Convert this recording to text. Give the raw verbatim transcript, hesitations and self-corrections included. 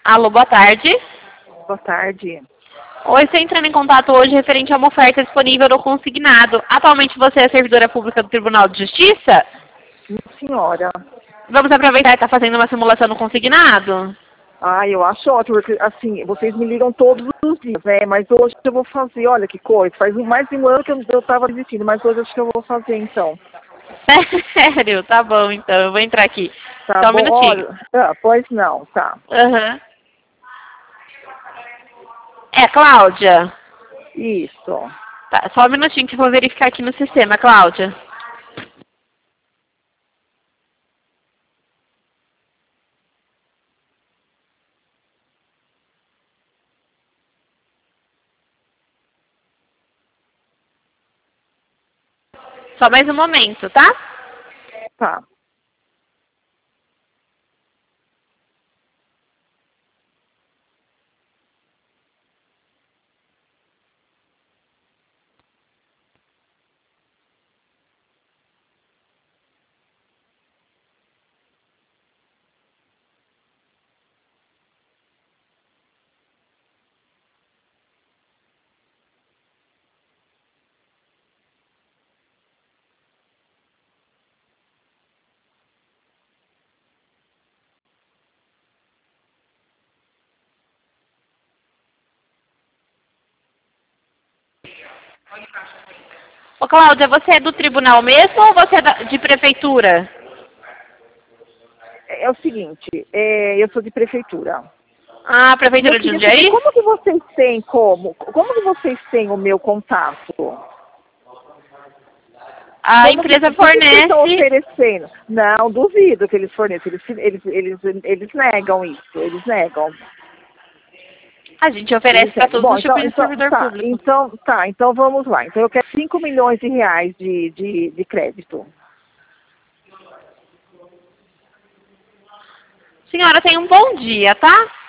Alô, boa tarde. Boa tarde. Oi, estou entrando em contato hoje referente a uma oferta disponível no consignado. Atualmente você é servidora pública do Tribunal de Justiça? Minha senhora. Vamos aproveitar e estar fazendo uma simulação no consignado? Ah, eu acho ótimo, porque assim, vocês me ligam todos os dias, né? Mas hoje eu vou fazer, olha que coisa, faz mais de um ano que eu, eu tava desistindo, mas hoje acho que eu vou fazer então. Sério? Tá bom, então. Eu vou entrar aqui. Tá Só um bom, minutinho. olha. Ah, pois não, tá. Aham. É, Cláudia? Isso. Tá, só um minutinho que eu vou verificar aqui no sistema, Cláudia. Só mais um momento, tá? Tá. Ô, Cláudia, você é do tribunal mesmo ou você é da- de prefeitura? É, é o seguinte, é, eu sou de prefeitura. Ah, E eu prefeitura de queria saber Jundiaí? como que vocês têm como? Como que vocês têm o meu contato? A Como que, empresa o que que vocês estão fornece... oferecendo? Não, duvido que eles forneçam. Eles, eles, eles, eles negam isso, eles negam. A gente oferece Eles para negam. todos Bom, os então, tipos de então, servidor tá, público. então, tá, então vamos lá. Então eu quero cinco milhões de reais de, de, de crédito. Senhora, tenha um bom dia, tá?